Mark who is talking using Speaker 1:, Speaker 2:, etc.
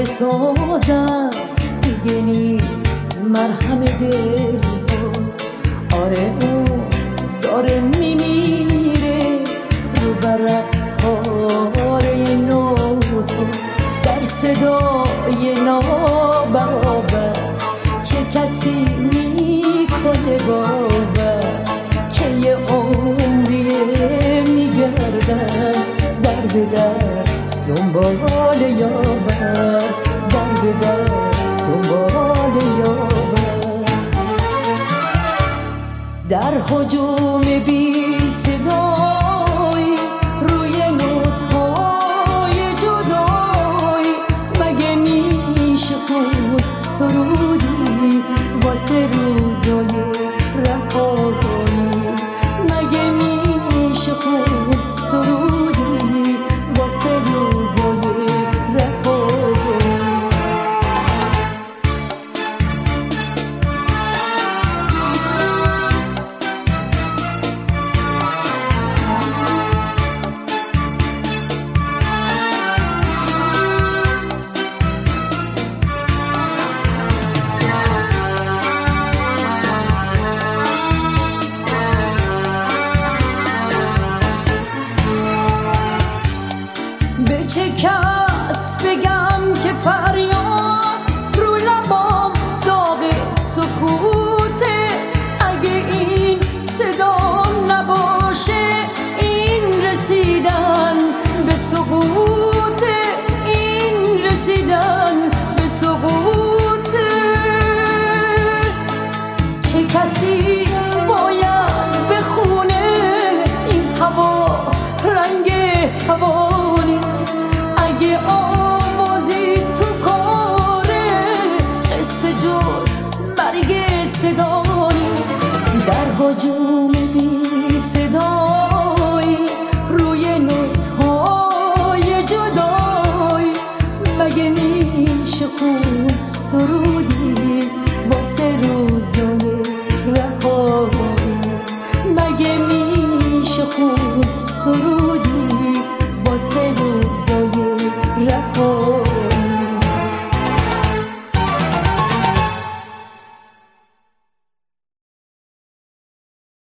Speaker 1: بسازم دیگه نیست مرهم دل ها. آره اون داره میمیره رو برق پاره نوتو در صدای نابرابر. چه کسی میکنه باور که یه عمریه میگردن در به در دنبال یاور، در به در دنبال یاور. در هجوم بی صدایی روی نوت‌های جدایی مگه میشه خون سرودی واسه روزای رهایی؟ مگه میشه خون سرودی واسه روزای رهایی؟ به چه کس بگم که فریاد رو لبام داغ سکوته؟ اگه این صدام نباشه این رسیدن به سقوطه، این رسیدن به سقوطه. چه کسی باید بخونه این هوا رنگ هوا؟ اگه آوازی تو کاره قصه جز مرگ صدا نیست. در هجوم بی